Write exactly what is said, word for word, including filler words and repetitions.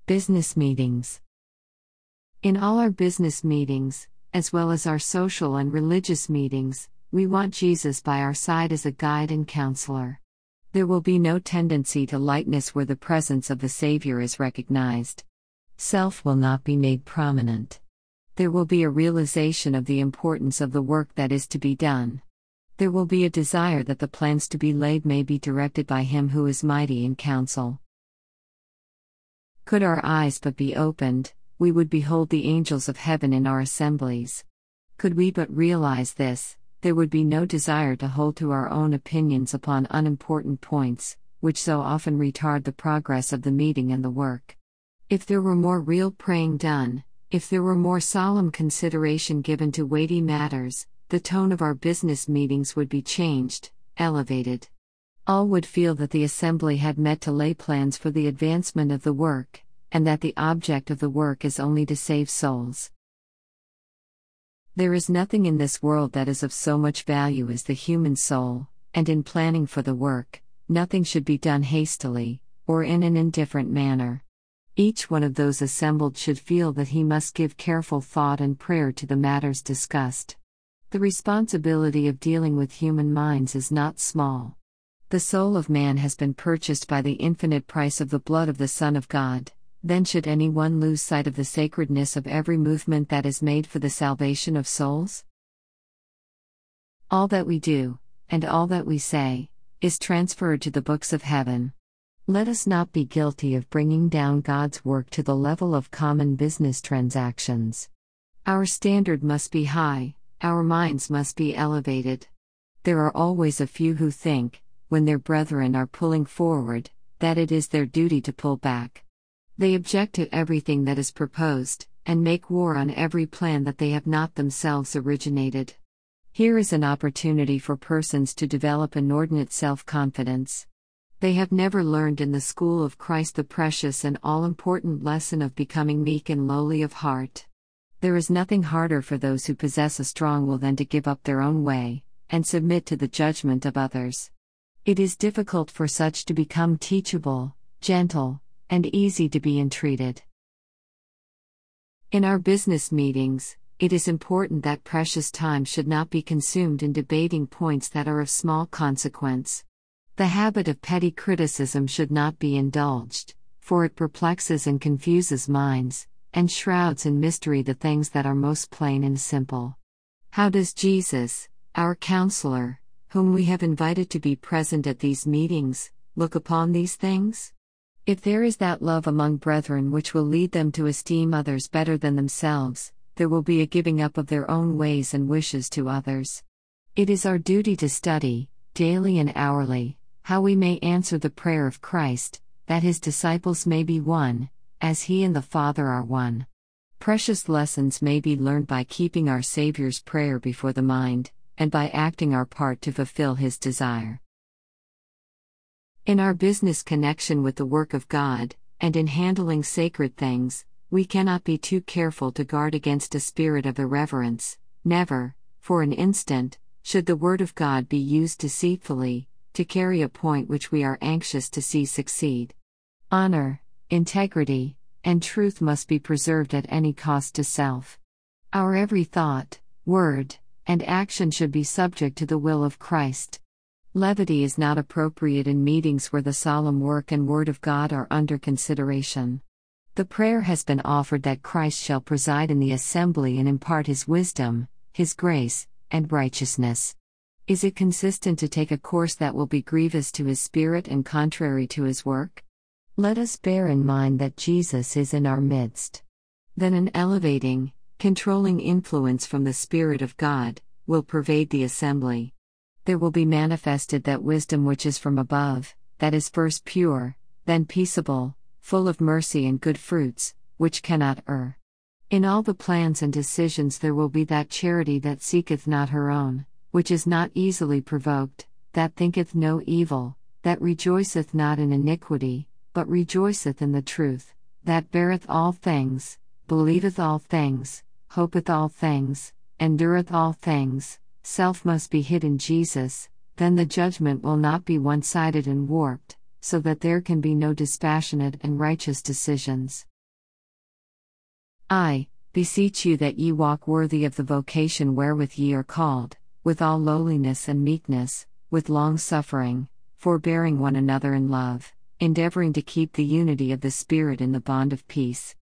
Business meetings. In all our business meetings, as well as our social and religious meetings, we want Jesus by our side as a guide and counselor. There will be no tendency to lightness where the presence of the Savior is recognized. Self will not be made prominent. There will be a realization of the importance of the work that is to be done. There will be a desire that the plans to be laid may be directed by Him who is mighty in counsel. Could our eyes but be opened, we would behold the angels of heaven in our assemblies. Could we but realize this, there would be no desire to hold to our own opinions upon unimportant points, which so often retard the progress of the meeting and the work. If there were more real praying done, if there were more solemn consideration given to weighty matters, the tone of our business meetings would be changed, elevated. All would feel that the assembly had met to lay plans for the advancement of the work, and that the object of the work is only to save souls. There is nothing in this world that is of so much value as the human soul, and in planning for the work, nothing should be done hastily, or in an indifferent manner. Each one of those assembled should feel that he must give careful thought and prayer to the matters discussed. The responsibility of dealing with human minds is not small. The soul of man has been purchased by the infinite price of the blood of the Son of God. Then should anyone lose sight of the sacredness of every movement that is made for the salvation of souls? All that we do, and all that we say, is transferred to the books of heaven. Let us not be guilty of bringing down God's work to the level of common business transactions. Our standard must be high, our minds must be elevated. There are always a few who think, when their brethren are pulling forward, that it is their duty to pull back. They object to everything that is proposed, and make war on every plan that they have not themselves originated. Here is an opportunity for persons to develop inordinate self-confidence. They have never learned in the school of Christ the precious and all-important lesson of becoming meek and lowly of heart. There is nothing harder for those who possess a strong will than to give up their own way, and submit to the judgment of others. It is difficult for such to become teachable, gentle, and easy to be entreated. In our business meetings, it is important that precious time should not be consumed in debating points that are of small consequence. The habit of petty criticism should not be indulged, for it perplexes and confuses minds, and shrouds in mystery the things that are most plain and simple. How does Jesus, our counselor, whom we have invited to be present at these meetings, look upon these things? If there is that love among brethren which will lead them to esteem others better than themselves, there will be a giving up of their own ways and wishes to others. It is our duty to study, daily and hourly, how we may answer the prayer of Christ, that His disciples may be one, as He and the Father are one. Precious lessons may be learned by keeping our Savior's prayer before the mind, and by acting our part to fulfill His desire. In our business connection with the work of God, and in handling sacred things, we cannot be too careful to guard against a spirit of irreverence. Never, for an instant, should the Word of God be used deceitfully, to carry a point which we are anxious to see succeed. Honor, integrity, and truth must be preserved at any cost to self. Our every thought, word, and action should be subject to the will of Christ. Levity is not appropriate in meetings where the solemn work and word of God are under consideration. The prayer has been offered that Christ shall preside in the assembly and impart His wisdom, His grace, and righteousness. Is it consistent to take a course that will be grievous to His Spirit and contrary to His work? Let us bear in mind that Jesus is in our midst. Then an elevating, controlling influence from the Spirit of God will pervade the assembly. There will be manifested that wisdom which is from above, that is first pure, then peaceable, full of mercy and good fruits, which cannot err. In all the plans and decisions there will be that charity that seeketh not her own, which is not easily provoked, that thinketh no evil, that rejoiceth not in iniquity, but rejoiceth in the truth, that beareth all things, believeth all things, hopeth all things, endureth all things. Self must be hid in Jesus, then the judgment will not be one-sided and warped, so that there can be no dispassionate and righteous decisions. I beseech you that ye walk worthy of the vocation wherewith ye are called, with all lowliness and meekness, with long suffering, forbearing one another in love, endeavoring to keep the unity of the Spirit in the bond of peace.